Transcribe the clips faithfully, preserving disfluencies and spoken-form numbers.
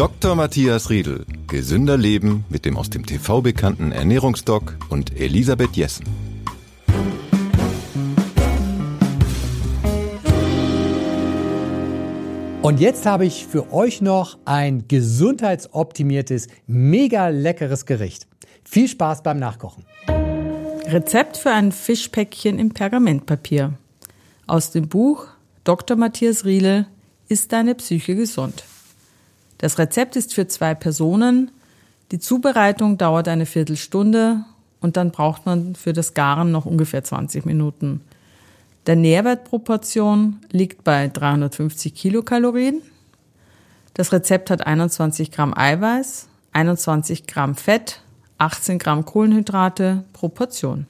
Doktor Matthias Riedl. Gesünder Leben mit dem aus dem T V bekannten Ernährungsdoc und Elisabeth Jessen. Und jetzt habe ich für euch noch ein gesundheitsoptimiertes, mega leckeres Gericht. Viel Spaß beim Nachkochen. Rezept für ein Fischpäckchen im Pergamentpapier. Aus dem Buch Doktor Matthias Riedl, Ist deine Psyche gesund? Das Rezept ist für zwei Personen. Die Zubereitung dauert eine Viertelstunde und dann braucht man für das Garen noch ungefähr zwanzig Minuten. Der Nährwertproportion liegt bei dreihundertfünfzig Kilokalorien. Das Rezept hat einundzwanzig Gramm Eiweiß, einundzwanzig Gramm Fett, achtzehn Gramm Kohlenhydrate pro Portion.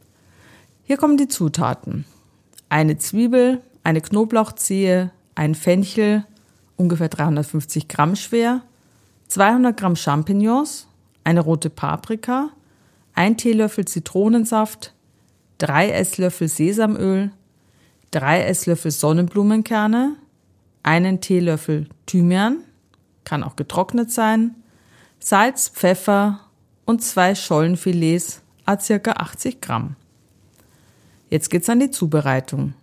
Hier kommen die Zutaten. Eine Zwiebel, eine Knoblauchzehe, ein Fenchel, ungefähr dreihundertfünfzig Gramm schwer, zweihundert Gramm Champignons, eine rote Paprika, ein Teelöffel Zitronensaft, drei Esslöffel Sesamöl, drei Esslöffel Sonnenblumenkerne, einen Teelöffel Thymian, kann auch getrocknet sein, Salz, Pfeffer und zwei Schollenfilets à ca. achtzig Gramm. Jetzt geht's an die Zubereitung.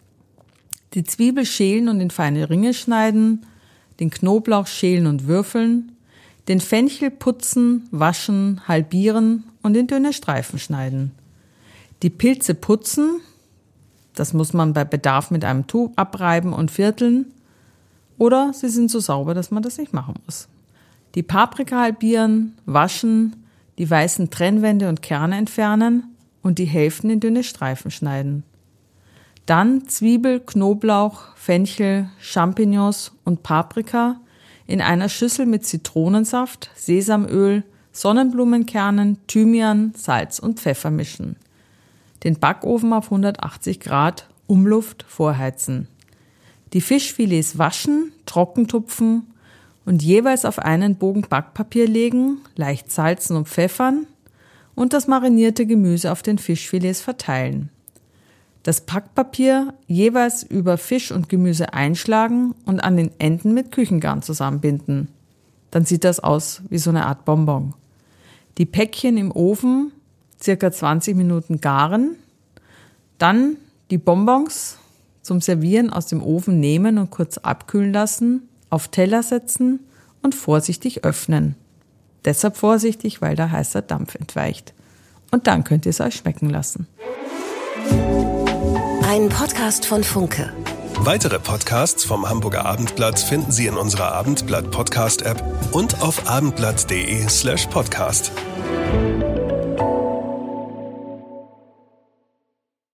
Die Zwiebel schälen und in feine Ringe schneiden, den Knoblauch schälen und würfeln, den Fenchel putzen, waschen, halbieren und in dünne Streifen schneiden. Die Pilze putzen, das muss man bei Bedarf mit einem Tuch abreiben und vierteln, oder sie sind so sauber, dass man das nicht machen muss. Die Paprika halbieren, waschen, die weißen Trennwände und Kerne entfernen und die Hälften in dünne Streifen schneiden. Dann Zwiebel, Knoblauch, Fenchel, Champignons und Paprika in einer Schüssel mit Zitronensaft, Sesamöl, Sonnenblumenkernen, Thymian, Salz und Pfeffer mischen. Den Backofen auf hundertachtzig Grad, Umluft vorheizen. Die Fischfilets waschen, trockentupfen und jeweils auf einen Bogen Backpapier legen, leicht salzen und pfeffern und das marinierte Gemüse auf den Fischfilets verteilen. Das Backpapier jeweils über Fisch und Gemüse einschlagen und an den Enden mit Küchengarn zusammenbinden. Dann sieht das aus wie so eine Art Bonbon. Die Päckchen im Ofen circa zwanzig Minuten garen, dann die Bonbons zum Servieren aus dem Ofen nehmen und kurz abkühlen lassen, auf Teller setzen und vorsichtig öffnen. Deshalb vorsichtig, weil da heißer Dampf entweicht. Und dann könnt ihr es euch schmecken lassen. Ein Podcast von Funke. Weitere Podcasts vom Hamburger Abendblatt finden Sie in unserer Abendblatt Podcast App und auf abendblatt punkt de slash podcast.